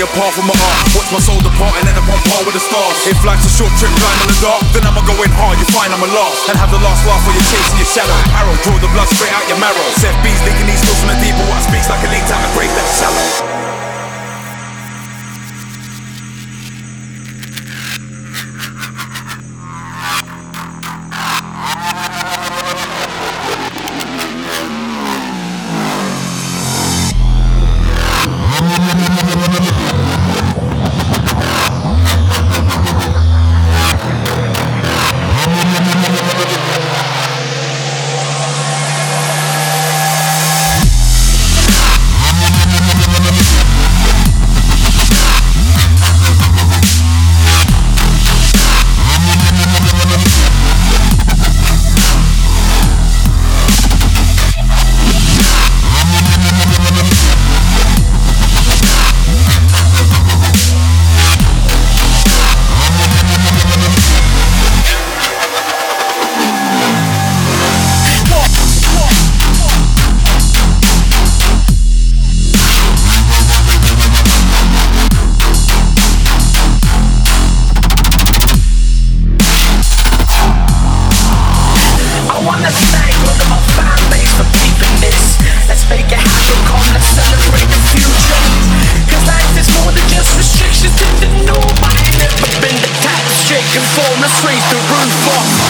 apart from my art. Watch my soul depart and end up on par with the stars. If life's a short trip, climb in the dark, then I'ma go in hard, you find I'ma last. And have the last laugh while you're chasing your shadow. Arrow, draw the blood straight out your marrow. Seth B's leaking these skills from the deep, but what speaks like a leak time and break that shallow. Form, let's raise the roof up.